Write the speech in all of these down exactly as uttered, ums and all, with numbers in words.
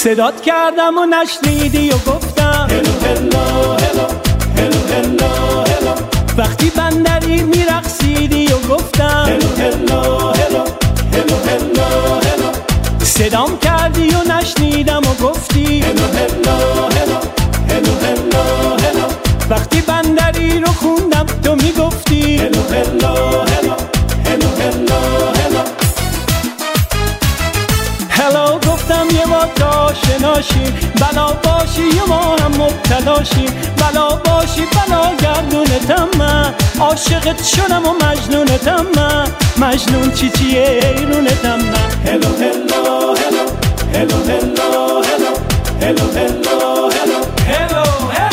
صدات کردم و نشنیدی و گفتم هلو هلو هلو هلو هلو هلو وقتی بندری میرقصیدی و گفتم هلو هلو هلو هلو هلو هلو صدام کردی و نشنیدم و گفتی هلو هلو هلو هلو هلو هلو وقتی بندری رو خوندم تو میگفتی هلو هلو هلو هلو هلو هلو هلو گفتم یه بار تا شناشیم بلا باشی و ما هم مبتلاشیم بلا باشی بلا گردونتم من عاشقت شدم و مجنونتم من مجنون چی چیه ایرونتم من هلو هلو هلو هلو هلو هلو هلو هلو هلو هلو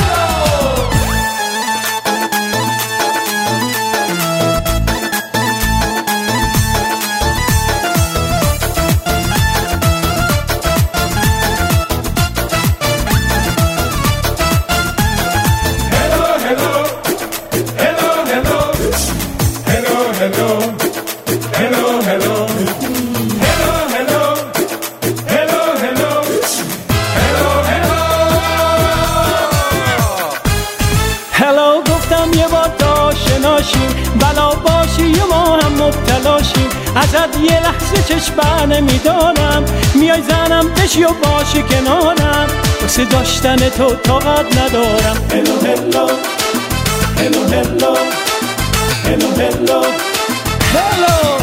هلو گفتم یه بار تا شناشیم بلا باشی و ما هم مبتلاشیم ازت یه لحظه چشم بر نمیدارم میای زنم بشی و باشی کنارم واسه داشتن تو طاقت ندارم هلو هلو هلو هلو هلو هلو هلو